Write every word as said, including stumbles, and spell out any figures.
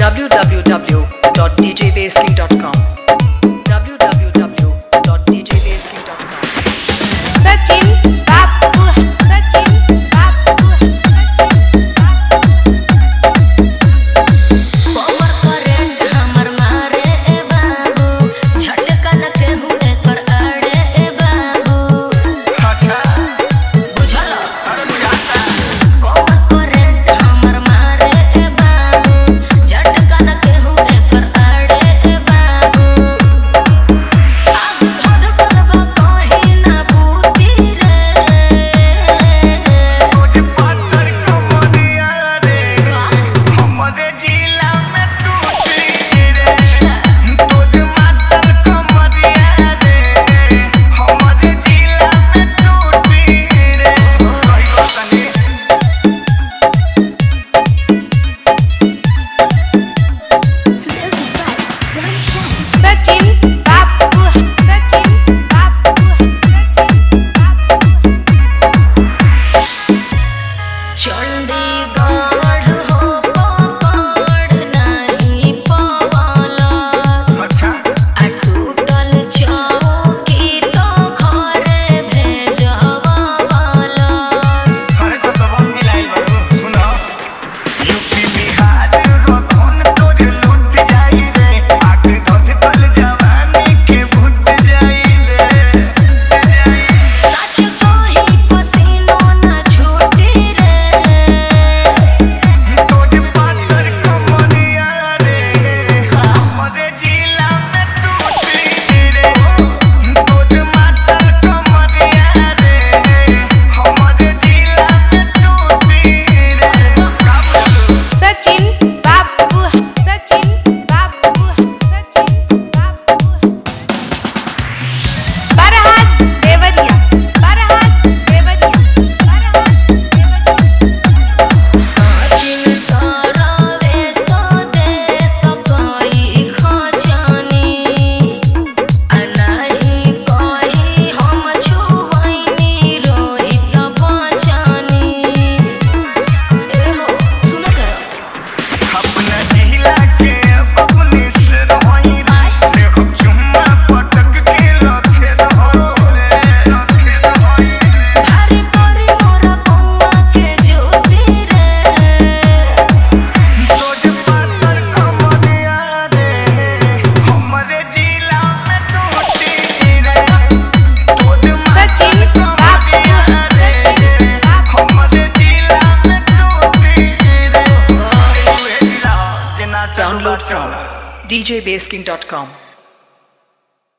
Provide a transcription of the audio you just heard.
w w w dot d j bass king dot com w w w dot d j bass king dot com Sachin बाबू सचिन बाबू Sachin power current हमर मारे ए बाबू झटका न केहू एकर अड़े ए बाबू अच्छा बुझल अरे बुझाता पावर करंट हमर मारे ए बाबू झटका न केहू एकर अड़े ए बाबू आग धर करबा कहीं ना बूती रे तोरे पातर कमरिया रे हमरे जिला में टूटी रे तोरे मातर कमरिया रे हमरे जिला में टूटी रे सही बात नहीं सचिन बाबू सचिन बाबू सचिन चंडीगढ़ हो पकड़ नहीं पवलस अच्छा आ टूटल चौकी तो घरे भेजवलस अरे को तो बम जिलाई बाबू सुनो यूपी बिहार रोकन तोरे लूट जाई रे आग धध कल जवानी के भूत जाई रे सच कही पसीनो न छूटी रे तोरे पातर कमरिया रे हमरे जिला में टूटी रे तोरे मातर कमरिया रे हमरे जिला में टूटी रे का बोलू सचिन बाबू सचिन बाबू सचिन बाबू बरहात देवरिया बरहात देवरिया बरहात देवरिया सचिन सरवे स्वदेश कई खजानी आ नहीं कही हम छुवैनी रोहित बचानी एहो सुन कर अपना जिला के बबुनी से रही देखो चुम्मा पटक के रखे रहो रे रखे रहो रे भारी परी मोरा पौआ के ज्योति रे तोरे पातर कमरिया रे हमरे जिला में टूटी रे तोरे सचिन बाबू सचिन बाबू हमरे जिला में टूटी रे उहे जिला जना download from d j bass king dot com